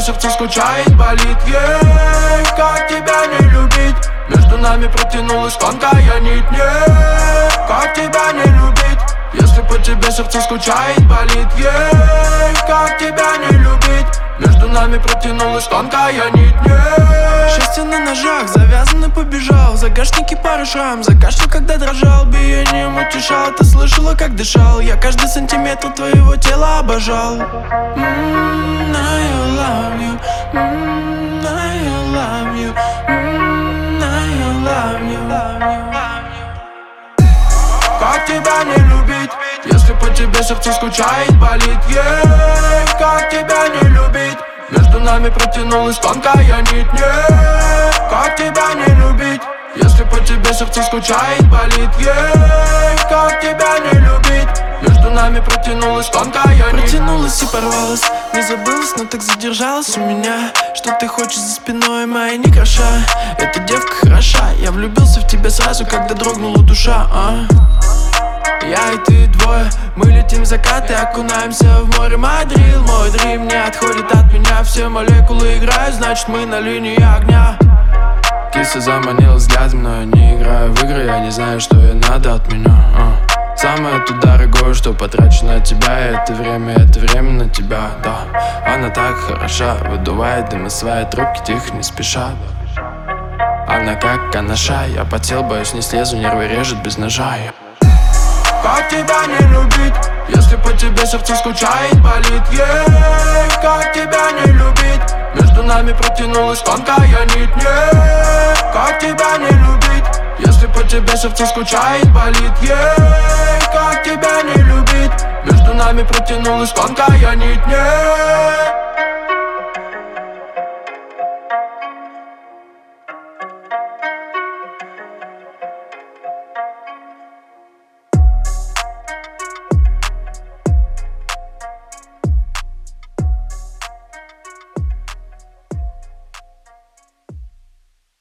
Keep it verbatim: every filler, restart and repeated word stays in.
сердце скучает, болит, ей, как тебя не любить? Между нами протянулась тонкая нить, нет, как тебя не любить? Если по тебе сердце скучает, болит, ей, как тебя не любить? Между нами протянулась тонкая нить, нет. Счастье на ножах, завязанный побежал. В загашнике пара шрам, закашлял, когда дрожал. Биением утешал, ты слышала, как дышал. Я каждый сантиметр твоего тела обожал. Mm, I love you, mm, I love you, mm, I love you, love you. Как тебя не любить, если по тебе сердце скучает, болит, ей, как тебя не любить? Между нами протянулась тонкая нить, нет, как тебя не любить? Если по тебе сердце скучает, болит, ей, как тебя не любить? Между нами протянулась тонкая нить. Протянулась и порвалась, не забылась, но так задержалась у меня. Что ты хочешь за спиной моей, не кроша? Эта девка хороша, я влюбился в тебя сразу, когда дрогнула душа, а? Я и ты двое, мы летим в закат и окунаемся в море. Мадрил, мой дрим не отходит от меня. Все молекулы играют, значит мы на линии огня. Киса заманила взглядом, но я не играю в игры. Я не знаю, что ей надо от меня, а. Самое то дорогое, что потрачу на тебя. И это время, это время на тебя, да. Она так хороша, выдувает дым из своей трубки, тихо, не спеша. Она как анаша, я потел, боюсь, не слезу, нервы режет без ножа. Как тебя не любить, если по тебе сердце скучает, болит, ей, как тебя не любить? Между нами протянулась тонкая нить, нет, как тебя не любить? Если по тебе сердце скучает, болит, ей, как тебя не любить? Между нами протянулась тонкая нить, нет.